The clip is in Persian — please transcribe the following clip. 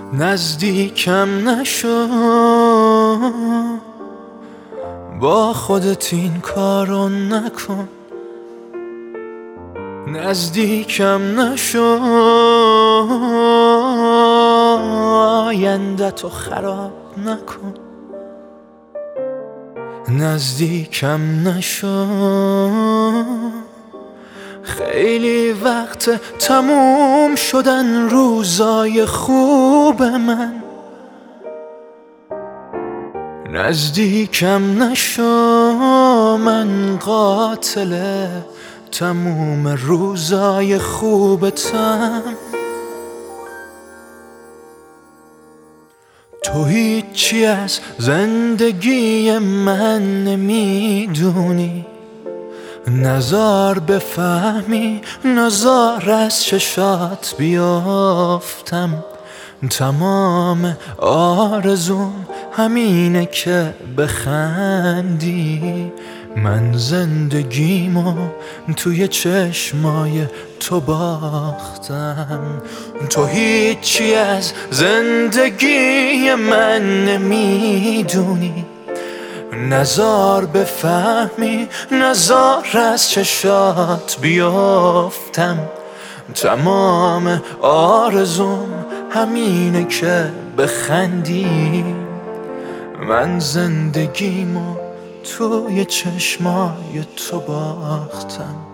نزدیکم نشو، با خودت این کارو نکن. نزدیکم نشو، آینده تو خراب نکن. نزدیکم نشو، خیلی وقت تموم شدن روزای خوب من. نزدیکم نشو، من قاتل تموم روزای خوبتم. تو هیچی از زندگی من نمیدونی، نزار بفهمی، نزار از چشات بیافتم. تمام آرزوم همینه که بخندی. من زندگیمو توی چشمای تو باختم. تو هیچی از زندگی من نمیدونی، نزار بفهمی، نزار از چشات بیافتم. تمام آرزوم همینه که بخندی. من زندگیمو توی چشمای تو باختم.